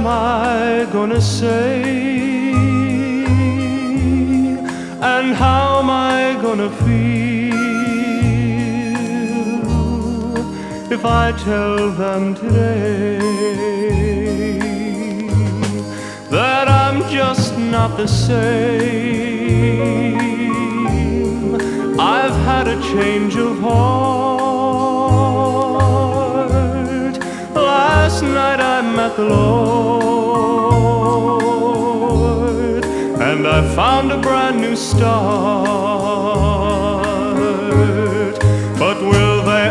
am I gonna say? And how am I gonna feel if I tell them today that I'm just not the same? I've had a change of heart. Last night I met the Lord, and I found a brand new start. But will they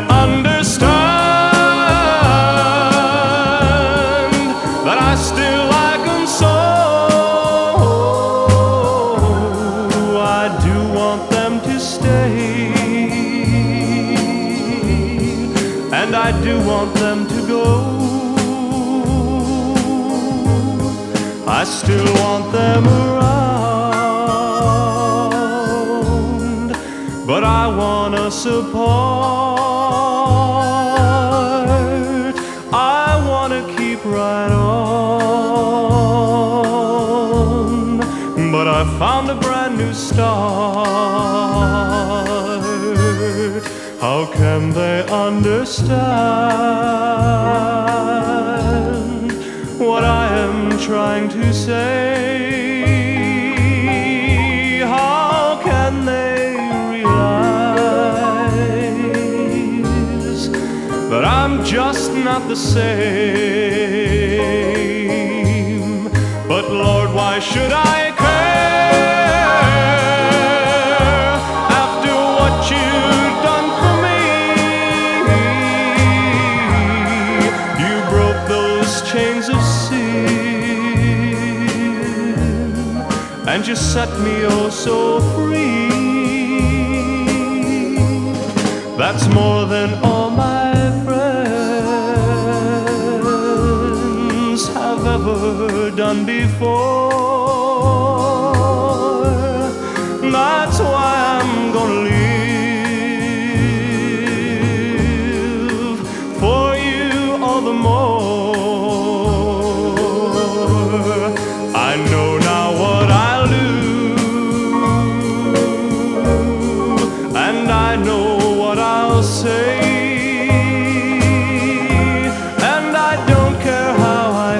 understand that I still like them so? I do want them to stay, and I do want them to go. I still want them around, but I want us apart. I want to keep right on, but I found a brand new start. How can they understand what I am trying to say? How can they realize that I'm just not the same? But Lord, why should I care after what you've done for me? You broke those chains of sin, and you set me oh so free. That's more than all my friends have ever done before. That's why I'm gonna live for you all the more. I know now what I'll do, and I know what I'll say, and I don't care how I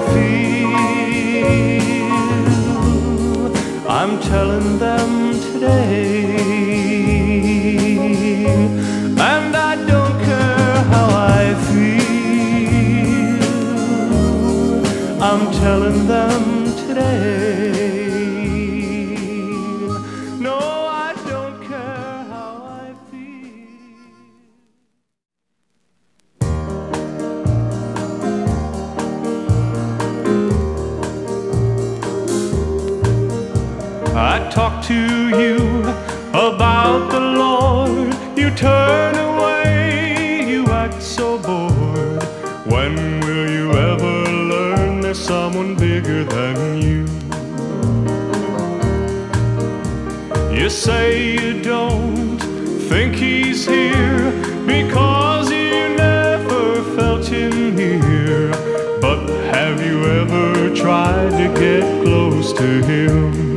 feel. I'm telling them today, and I don't care how I feel. I'm telling them today. No, I don't care how I feel. I talk to you about the Lord, you turn away, you act so bored. When will you ever learn there's someone bigger than you? You say you don't think he's here because you never felt him near. But have you ever tried to get close to him?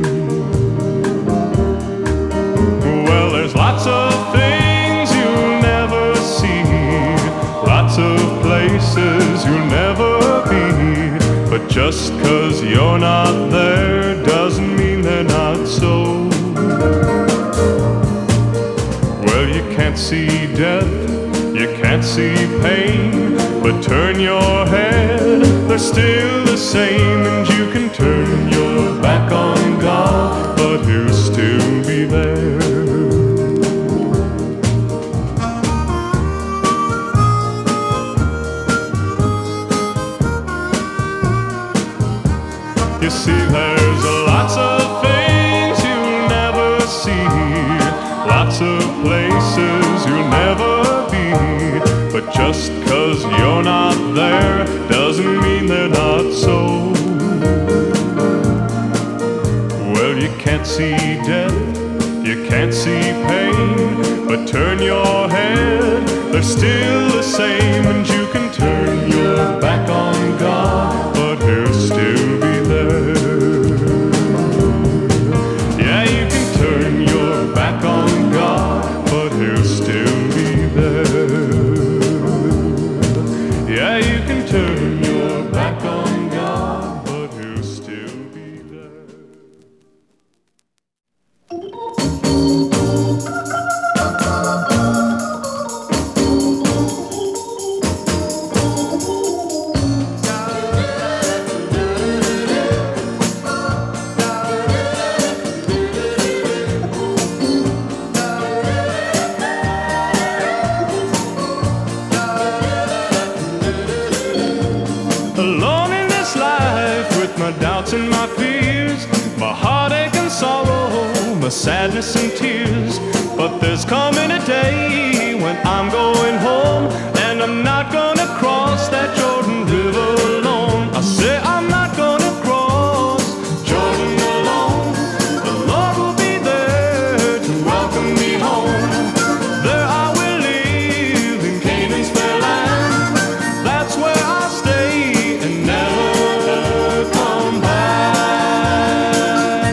Well, there's lots of things you'll never see, lots of places you'll never be. But just 'cause you're not there doesn't mean they're not so. Well, you can't see death, you can't see pain, but turn your head, they're still the same. And you can turn your back on God, but he'll still be there. You see, there's lots of things you'll never see, lots of places you'll never be. But just 'cause you're not there doesn't mean they're not so. Well, you can't see death, you can't see pain, but turn your head, they're still the same. And you can turn your back on God, but he'll still doubts and my fears, my heartache and sorrow, my sadness and tears. But there's coming a day when I'm going home, and I'm not gonna cross that Jordan River alone. I say I'm not gonna cross Jordan alone. The Lord will be there to welcome me home. There I will live in Canaan's fair land. That's where I'll stay and never come back.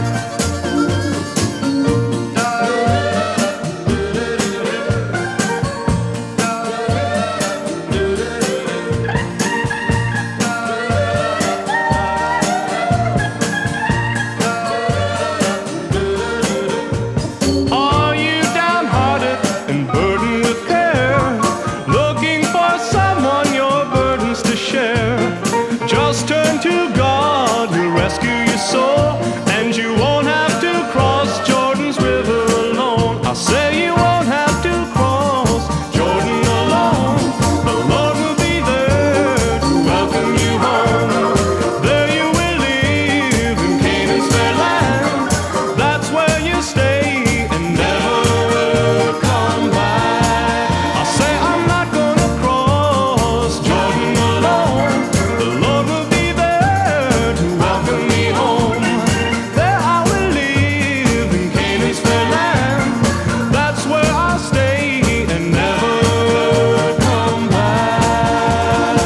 Are you downhearted and burdened with care, looking for someone your burdens to share? Just turn to God, He'll rescue your soul, and you won't have to cross Jordan's river alone. I say you won't have to cross Jordan alone. The Lord will be there to welcome you home. There you will live in Canaan's fair land. That's where you stay and never come back. I say I'm not gonna cross Jordan alone. The Lord will be there to welcome me home. There I will live in Canaan's fair land. That's where I'll stay and never come back.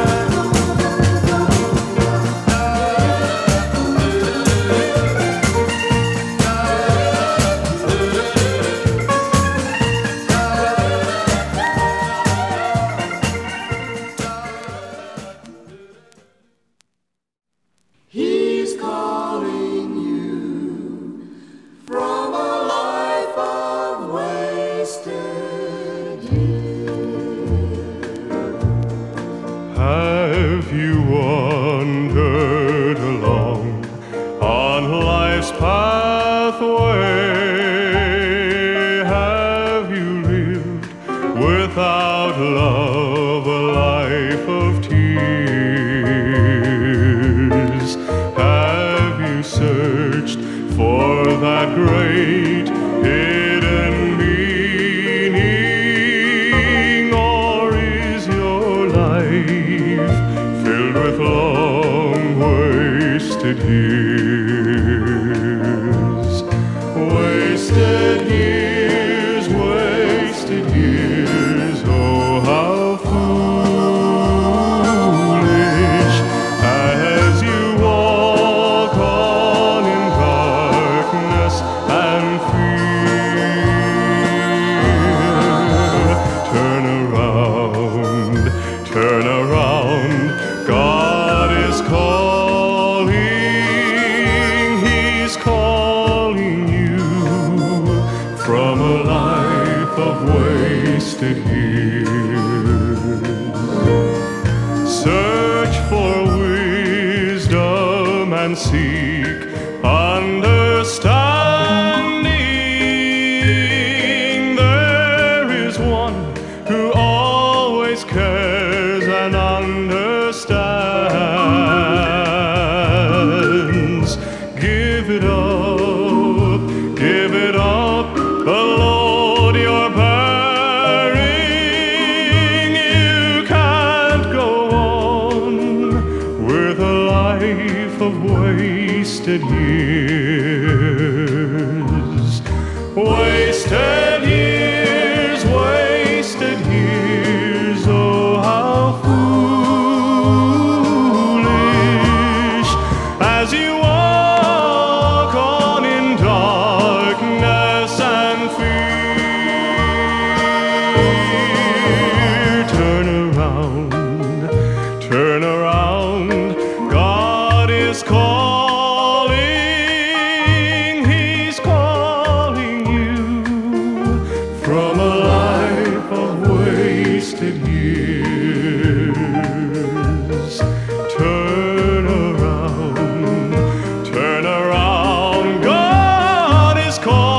He's calling you from a life of wasted years. Have you wandered along on life's pathway? Have you lived without love, a life of tears? Have you searched for that great hidden meaning, or is your life filled with long wasted years? Wasted years, wasted years, oh how foolish, as you walk on in darkness and fear. Turn around, God is calling, He's calling you from a life of wasted years. Search for wisdom and seek understanding. There is one who always cares and understands. Give it up, the Lord you're bearing. You can't go on with a life of wasted years. Wasted years, wasted years, oh how foolish, as you walk on in darkness and fear. Turn around, God is calling, He's calling you from a life of wasted years. Turn around, God is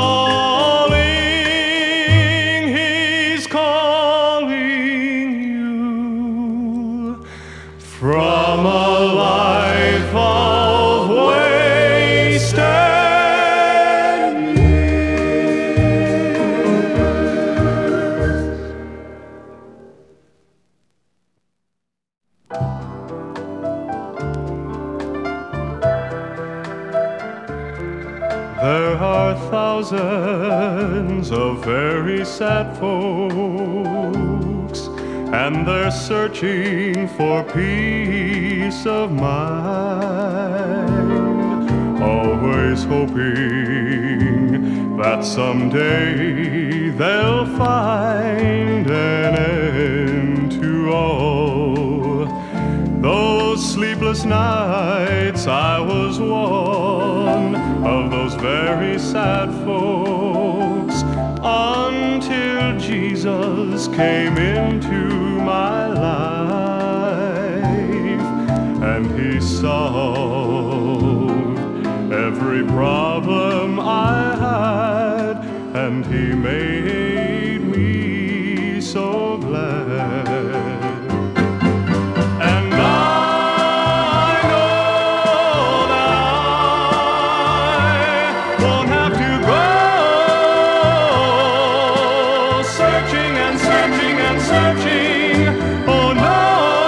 calling, He's calling you from a life of There are thousands of very sad folks, and they're searching for peace of mind, always hoping that someday they'll find an end to all those sleepless nights. I was one of those very sad folks, until Jesus came into my life, and He solved every problem I had, and He made me so glad. And I know that I won't have to go searching and searching and searching. Oh no,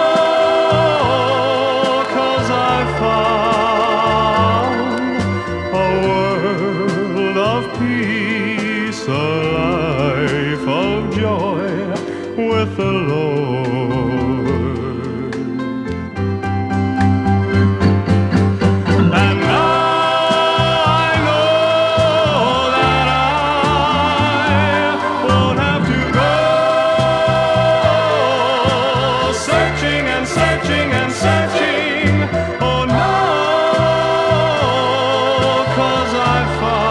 'cause I found a world of peace, a life of joy with the Lord. And now I know that I won't have to go searching and searching and searching. Oh no, 'cause I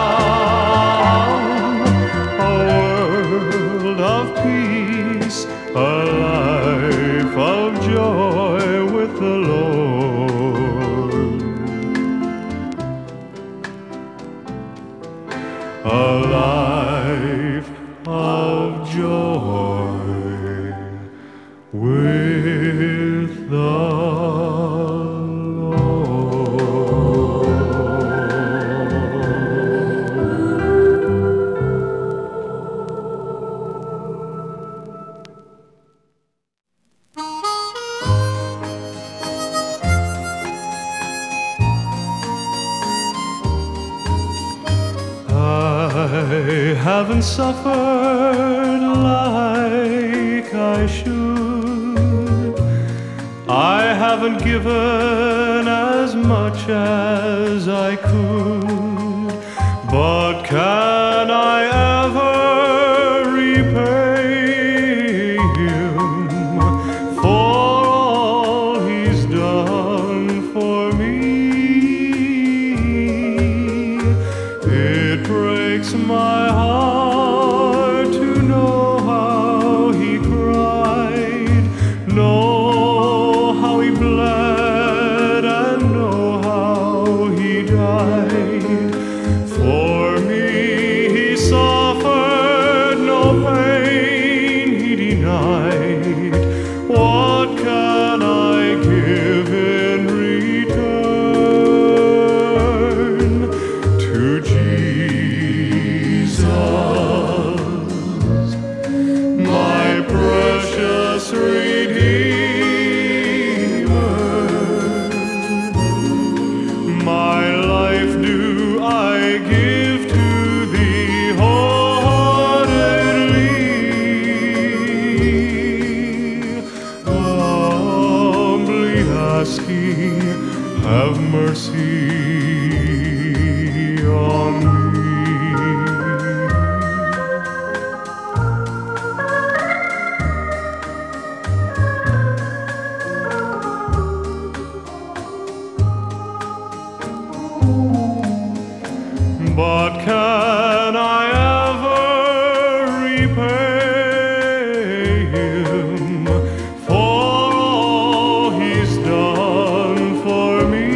found a world of peace, a life of joy with the Lord. A life of joy with the I haven't suffered like I should. I haven't given as much as I could. But can I ever repay Him for all He's done for me? It breaks my heart to know how He cried, know how He bled, and know how He died. For me He suffered no pain He denied. What can I give in return to Jesus, my precious Redeemer? My life do I give to Thee wholeheartedly, humbly asking, have mercy on me. But can I ever repay Him for all He's done for me?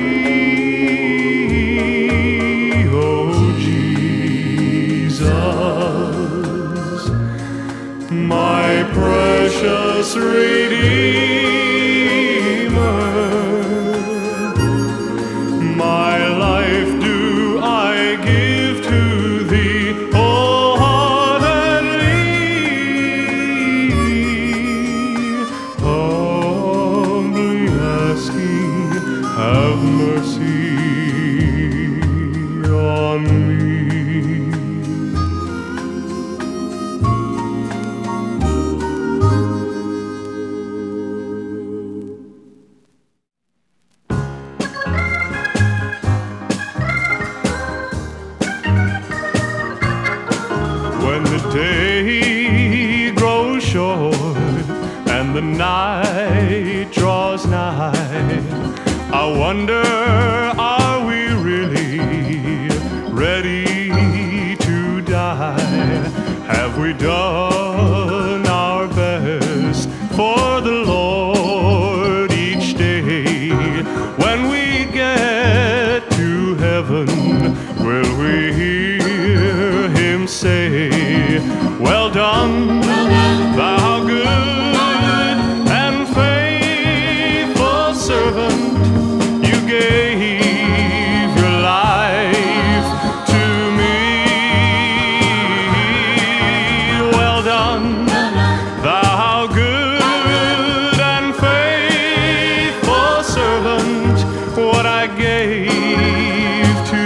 Oh Jesus, my precious Redeemer, my life do I give to Thee wholeheartedly, humbly asking, have mercy on me. and the night draws nigh. I wonder, are we really ready to die? Have we done our best for the Lord each day? When we get to heaven, will we hear him say, well done, thou good and faithful servant, you gave your life to me. Well done, thou good and faithful servant, what I gave to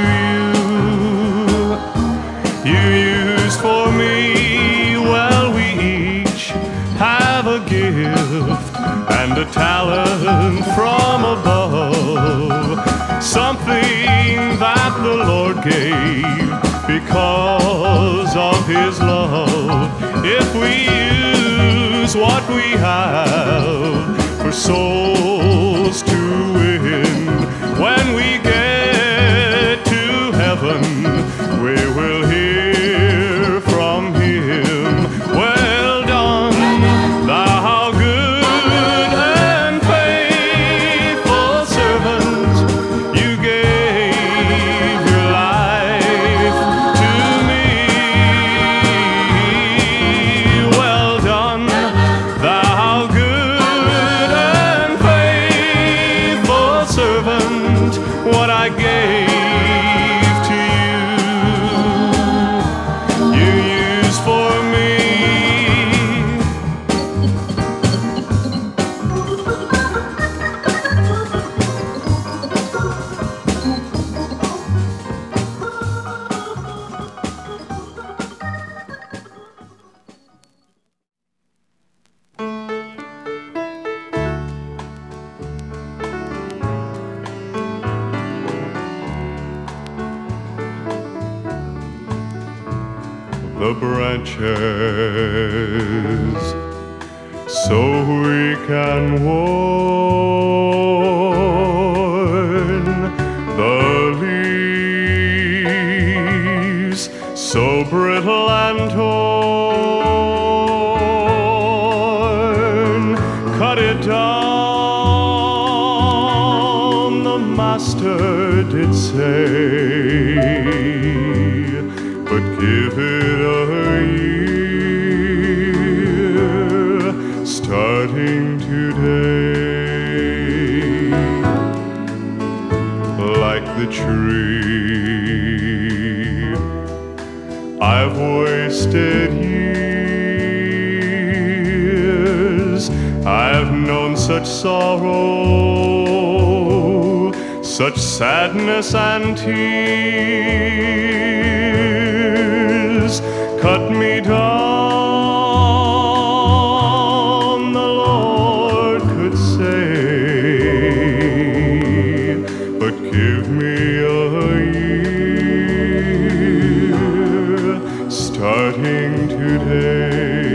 you, you used for me. Well, we each have a gift and a talent from above, something that the Lord gave because of his love. If we use what we have for souls to win, when we get to heaven, we will hear from him, well done, thou good and faithful servant, you gave your life to me. Well done, thou good and faithful servant, what I gave to you, you used for me. The branches, so we can warn the leaves, so brittle and torn. Cut it down, the master did say, but give it a year, starting today. Like the tree, I've wasted years. I've known such sorrow, such sadness and tears. Cut me down, the Lord could say, but give me a year, starting today.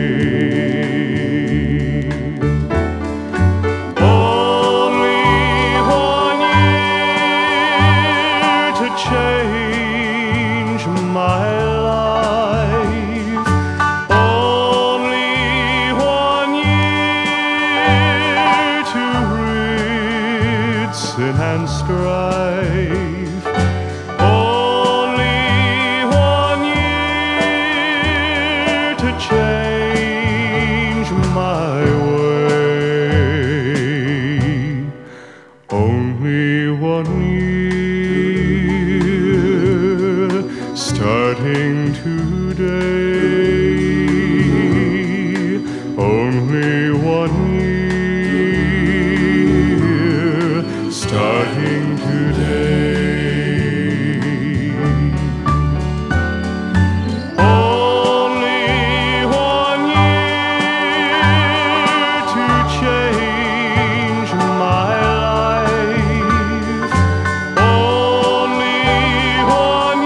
Change my life, only 1 year to rid sin and strife, only 1 year to change my way, only 1 year. Starting today, only 1 year, starting today. Only 1 year to change my life, only 1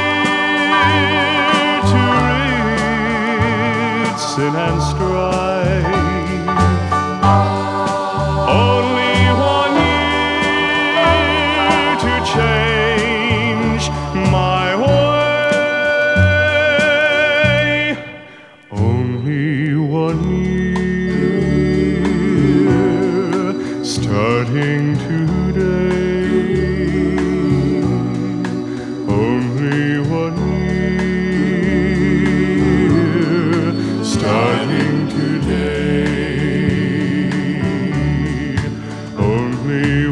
year to rid sin and strife,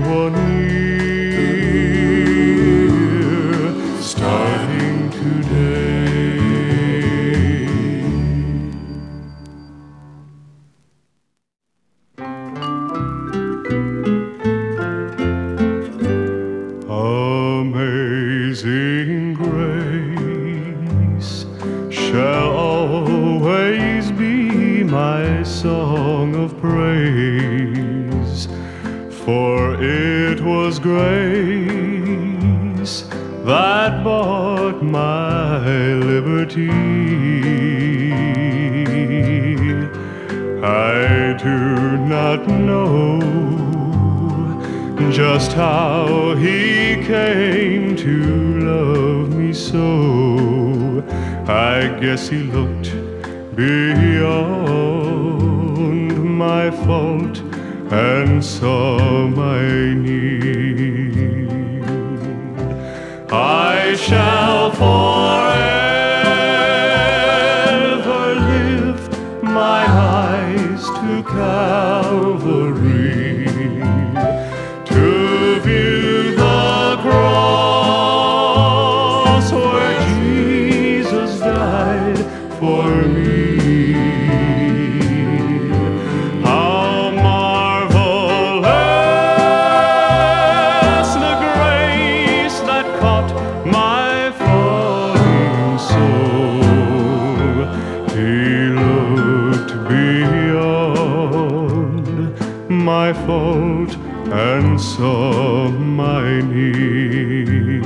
anyone near, starting today. Amazing grace shall always be my song of praise, for it was grace that bought my liberty. I do not know just how he came to love me so. I guess he looked beyond my fault and saw my need. I shall forever lift my eyes to Calvary, to view the cross where Jesus died for me. How marvelous the grace that caught my falling soul. He looked beyond my fault and saw my need.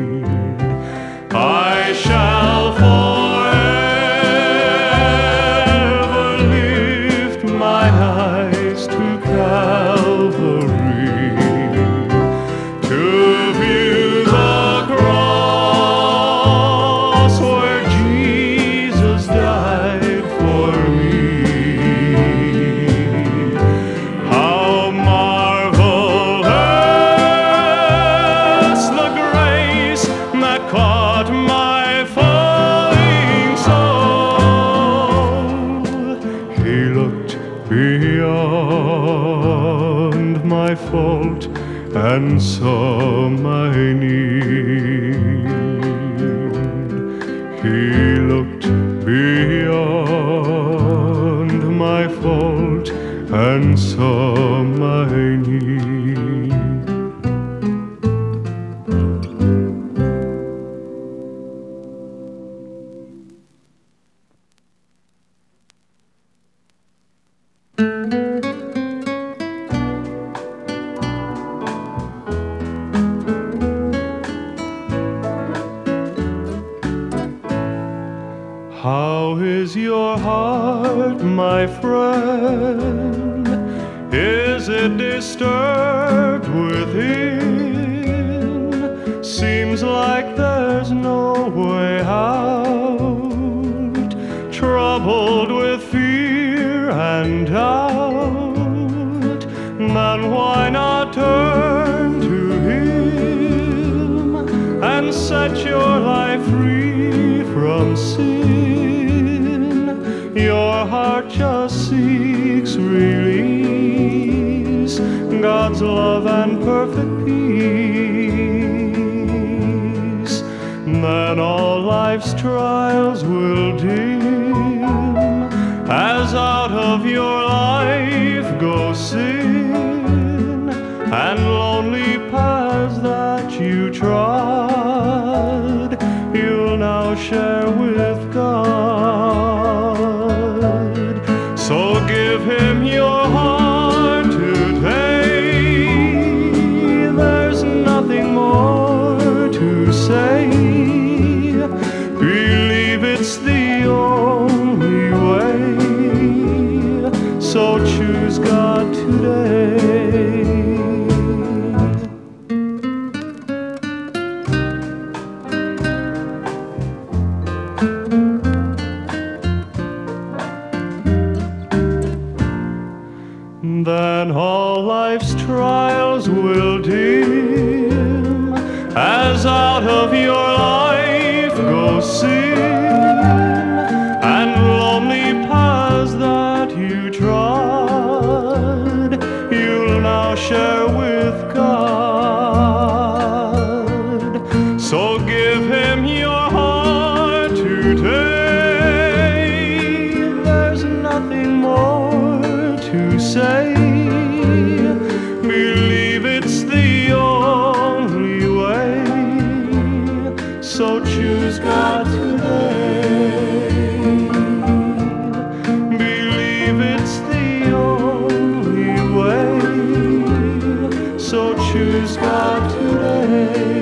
I shall forever lift my eyes to Calvary, to view the cross where Jesus died for me. How marvelous the grace that caught my falling soul. He looked beyond my fault and saw my need. He looked beyond my fault and saw my need. How is your heart, my friend? Is it disturbed within? Seems like there's no way out. Troubled with fear and doubt, then why not turn to Him and set your life free from sin? Your heart just seeks release, God's love and perfect peace. Then all life's trials will dim, as out of your life go sin and lonely paths that you trod, you'll now share with God. So give Him your heart today. There's nothing more to say. Believe it's the only way. So choose God today. So choose God today.